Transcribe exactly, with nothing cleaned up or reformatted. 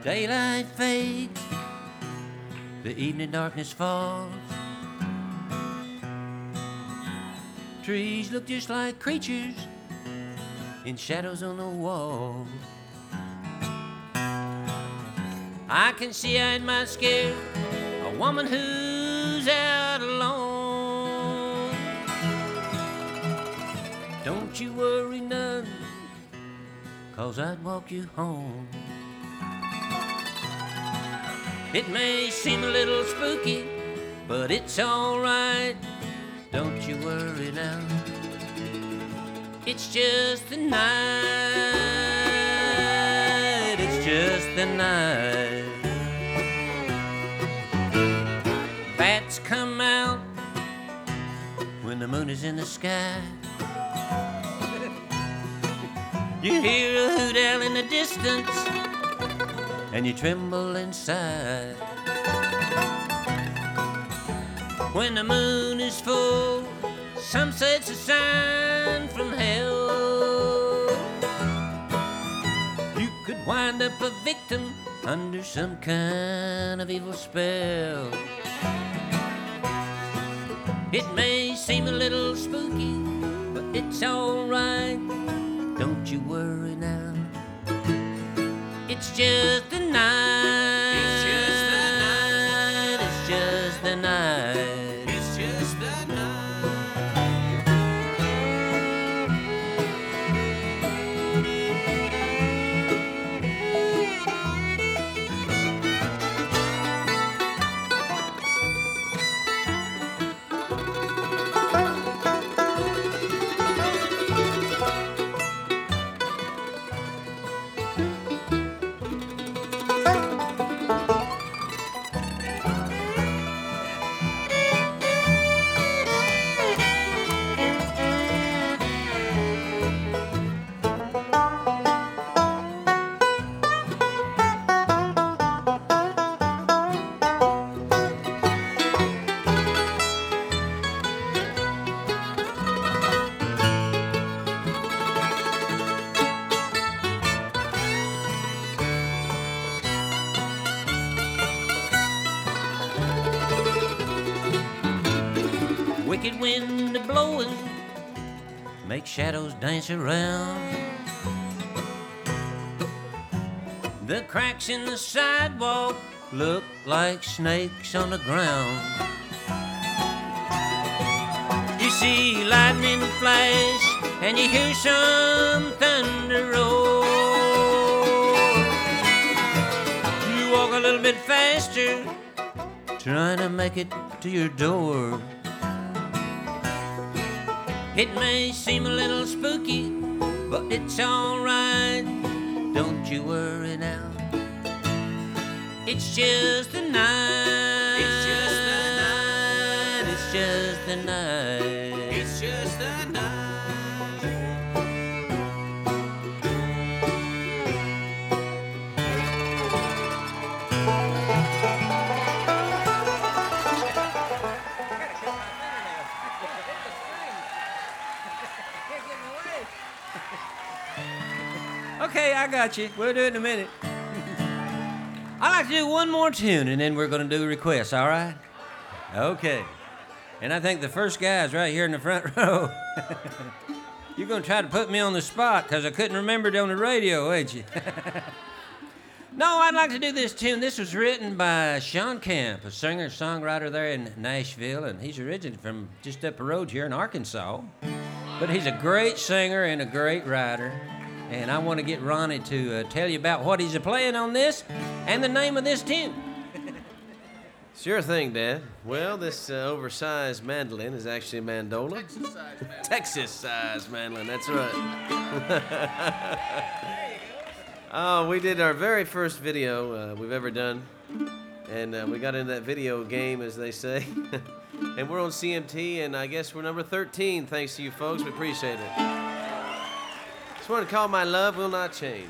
Daylight fades, the evening darkness falls. Trees look just like creatures in shadows on the wall. I can see I might scare a woman who's out alone. Don't you worry none, 'cause I'd walk you home. It may seem a little spooky, but it's alright. Don't you worry now, it's just a night. It's just a night. Bats come out when the moon is in the sky. You hear a hoot owl in the distance, and you tremble inside. When the moon is full, some say it's a sign from hell. You could wind up a victim under some kind of evil spell. It may seem a little spooky, but it's alright. Don't you worry now, it's just a night. It's just a night. It's just a night. It's just a wicked wind a-blowing, make shadows dance around. The cracks in the sidewalk look like snakes on the ground. You see lightning flash, and you hear some thunder roar. You walk a little bit faster, trying to make it to your door. It may seem a little spooky, but it's alright. Don't you worry now, it's just a night. It's just a night. It's just a night. It's just a night. Okay, I got you. We'll do it in a minute. I'd like to do one more tune, and then we're going to do requests, all right? Okay. And I think the first guy's right here in the front row. You're going to try to put me on the spot because I couldn't remember it on the radio, ain't you? No, I'd like to do this tune. This was written by Sean Camp, a singer-songwriter there in Nashville, and he's originally from just up the road here in Arkansas. But he's a great singer and a great writer. And I want to get Ronnie to uh, tell you about what he's playing on this and the name of this tune. Sure thing, Dad. Well, this uh, oversized mandolin is actually a mandola. Texas-sized mandolin. Texas-sized mandolin, that's right. Oh, we did our very first video uh, we've ever done. And uh, we got into that video game, as they say. And we're on C M T, and I guess we're number thirteen, thanks to you folks. We appreciate it. Just want to call my love will not change.